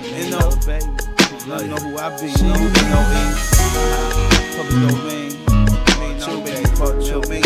You know, baby. You know who I be. You know public domain. Chill, baby. Part chill, baby.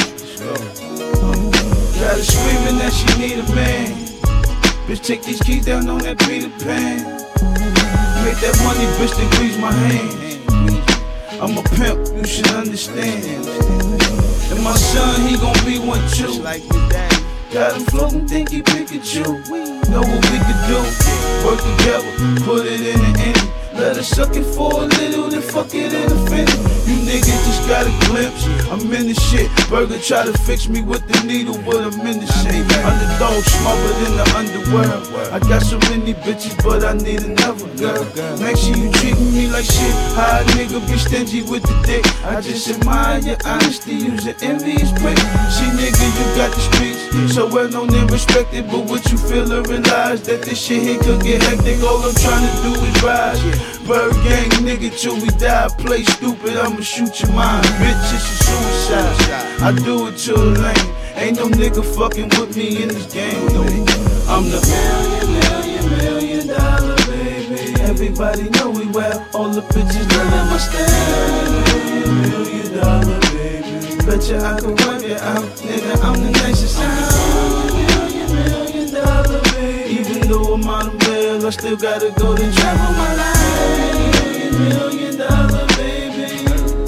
Got her screaming that she need a man. Bitch, take these keys down on that Peter Pan. Make that money, bitch, then grease my hand. I'm a pimp, you should understand. And my son, he gon' be one too. Got him floating, think he Pikachu. Know what we could do. Work together, put it in the end. Let her suck it for a little, then fuck it in the finish. You niggas just got a glimpse, I'm in the shit. Burger try to fix me with the needle, but I'm in the shit. Underdog smothered in the underworld. I got so many bitches, but I need another girl. Make sure you treating me like shit. How a nigga be stingy with the dick. I just admire your honesty, using envious prick. See nigga, you got the streets, so well known and respected. But what you feel or realize that this shit here could get hectic. All I'm trying to do is rise. Bird gang nigga till we die. Play stupid, I'ma shoot your mind. Bitch, it's a suicide. I do it to a lane. Ain't no nigga fucking with me in this game. No. I'm the million dollar baby. Everybody know we well. All the bitches loving my style. Million dollar baby. Betcha I can work it out, nigga. I'm the nicest. Million dollar baby. Even though I'm on the mail, I still gotta go to travel my life. Million dollar baby.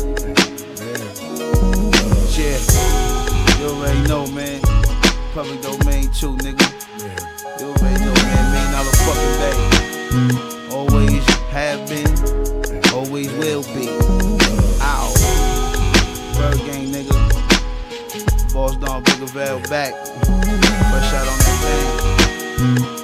Yeah, you already know, man. Public domain too, nigga. You already know, man. $1 million fucking day. Always have been, always will be. Ow. Bird gang, nigga. Boss Don Bigger Val back. Fresh out on that thing.